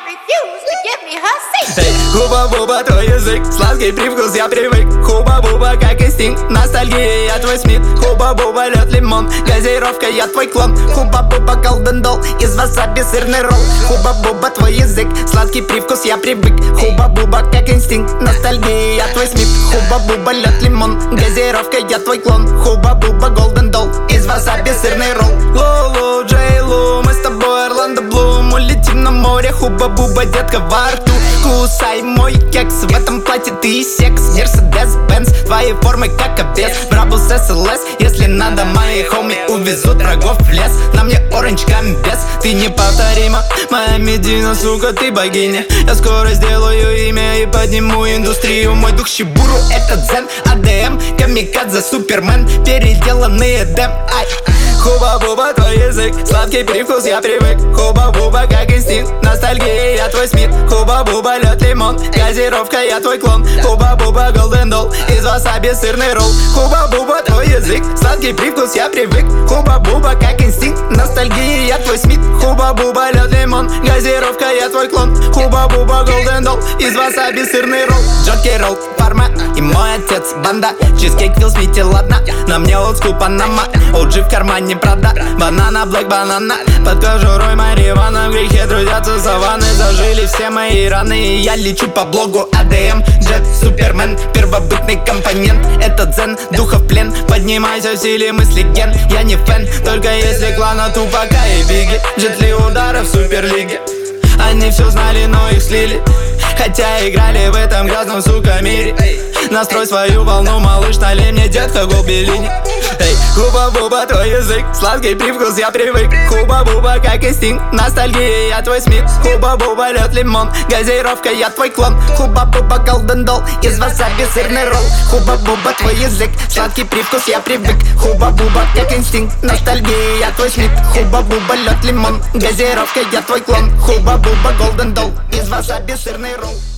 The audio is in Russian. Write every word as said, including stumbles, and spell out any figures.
refused to give me her seat. Эй, хуба-буба, твой язык, сладкий привкус, я привык. Хуба-буба, как инстинкт, ностальгия, я твой Смит. Хуба-буба, лед, лимон, газировка, я твой клон. Хуба-буба, голден дол, из васаби сырный ролл. Хуба-буба, твой язык, сладкий привкус, я привык. Хуба-буба, как инстинкт, ностальгия, я твой Смит. Хуба-буба, лед, лимон, газировка, я твой клон. Хуба-буба, голден дол, из васаби сырный ролл. Лоло, Джейлу, мы с тобой Орландо Блум. Улетим на море, хуба-буба, детка во рту. Кусай мой кекс, в этом платье ты секс. Мерседес-бенз, твои формы как обез. Брабус эс эл эс, если надо, мои хоми увезут врагов в лес. На мне оранж комбез, ты неповторима. Моя Медина, сука, ты богиня. Я скоро сделаю имя и подниму индустрию. Мой дух Шибуру, это дзен, а дэ эм, камикадзе, супермен, переделанный эдем. Ай. Хуба-буба, твой язык, сладкий привкус, я привык. Хуба-буба, как инстинкт, ностальгия, я твой Смит. Хуба-буба, лед, лимон, газировка, я твой клон. Хуба-буба, голден дол, из васаби сырный ролл. Хуба-буба, твой язык, сладкий привкус, я привык. Хуба-буба, как инстинкт, ностальгия, я твой Смит. Хуба-буба, лед, лимон, газировка, я твой клон. Хуба-буба, голден дол, из васаби сырный ролл. Джокей ролл, фарма и мой отец банда. Чизкейк, Фил Смити, ладно, на мне олдскул Панама. Оджи в кармане Прада, банана, блэк, банана. Под кожурой марихуана, в грехе трудятся саванны. Зажили все мои раны, и я лечу по блогу а дэ эм, джет, супермен, первобытный компонент. Это дзен, духа в плен, поднимайся в силе мысли ген. Я не фэн, только если клана Тупака и Биги. Джетли удары в суперлиге, они все знали, но их слили. Хотя играли в этом грязном, сука, мире. Настрой свою волну, малыш, налей мне, детка, голбелини. Эй, хуба-буба, твой язык, сладкий привкус, я привык. Хуба-буба, как инстинкт, ностальгия, я твой Смит. Хуба-буба, лед, лимон, газировка, я твой клон. Хуба-буба, голден дол, из васаби сырный ролл. Хуба-буба, твой язык, сладкий привкус, я привык. Хуба-буба, как инстинкт, ностальгия, я твой Смит. Хуба-буба, лед, лимон, газировка, я твой клон. Хуба-буба, голден дол, из васаби сырный ролл.